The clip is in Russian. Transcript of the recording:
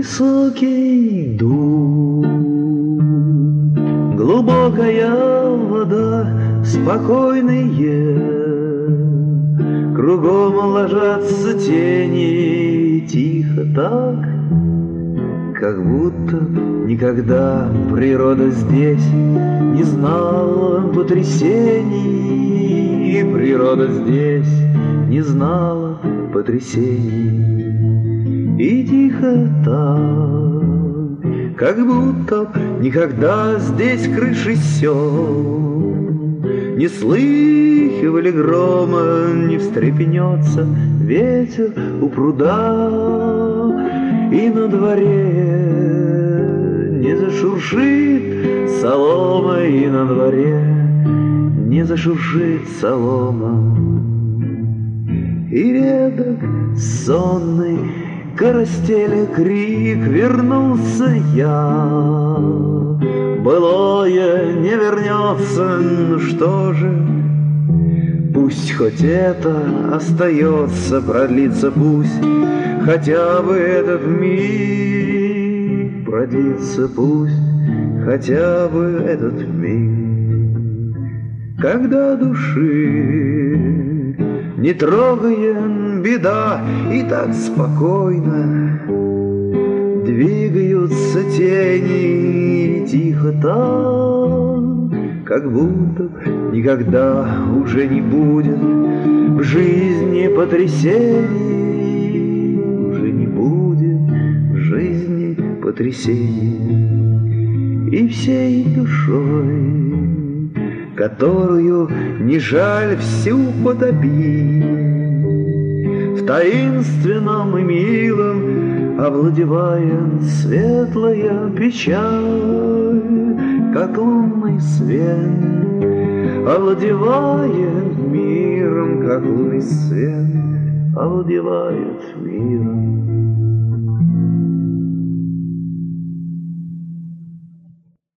Высокий дум, глубокая вода, спокойные, кругом ложатся тени, тихо так, как будто никогда природа здесь не знала потрясений, и природа здесь не знала потрясений. И тихо так, как будто никогда здесь крыши сел не слыхивали грома, не встрепенется ветер у пруда, и на дворе не зашуршит солома, и на дворе не зашуршит солома. И редок сонный карастеля крик, вернулся я. Былое не вернется, ну что же, пусть хоть это остается, продлится пусть хотя бы этот миг, продлится пусть хотя бы этот миг, когда души не трогает беда, и так спокойно двигаются тени, и тихо так, как будто никогда уже не будет в жизни потрясений, уже не будет в жизни потрясений. И всей душой, которую не жаль всю потопить, в таинственном и милом овладевает светлая печаль, как лунный свет овладевает миром, как лунный свет овладевает миром.